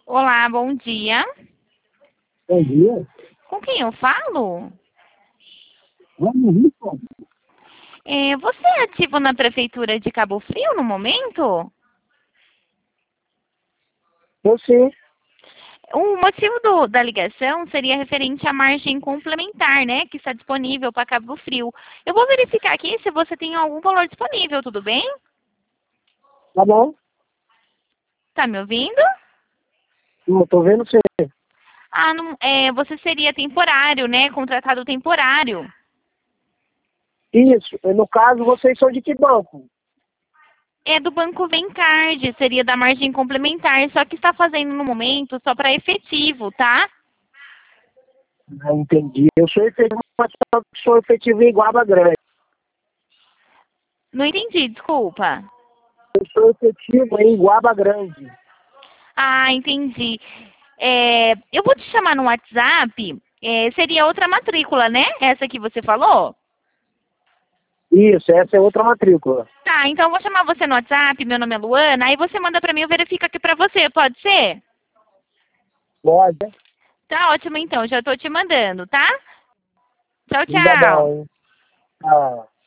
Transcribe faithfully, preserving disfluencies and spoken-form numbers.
Olá, bom dia. Bom dia. Com quem eu falo? Vamos ver, pô. É, você é ativo na Prefeitura de Cabo Frio no momento? Eu sim. O motivo do- da ligação seria referente à margem complementar, né? Que está disponível para Cabo Frio. Eu vou verificar aqui se você tem algum valor disponível, tudo bem? Tá bom? Tá me ouvindo? Eu tô vendo você. Ah, não, é, você seria temporário, né? Contratado temporário. Isso. No caso, vocês são de que banco? É do Banco Vencard, seria da margem complementar, só que está fazendo no momento só para efetivo, tá? Não entendi. Eu sou efetivo, mas só que sou efetivo em Guaba Grande. Não entendi, desculpa. Eu sou efetivo em Guaba Grande. Ah, entendi. É, eu vou te chamar no WhatsApp. É, seria outra matrícula, né? Essa que você falou? Isso, essa é outra matrícula. Tá, então eu vou chamar você no WhatsApp. Meu nome é Luana. Aí você manda pra mim, eu verifico aqui pra você. Pode ser? Pode. Tá ótimo, então. Já tô te mandando, tá? Tchau, Ainda tchau. bom, hein? Ah.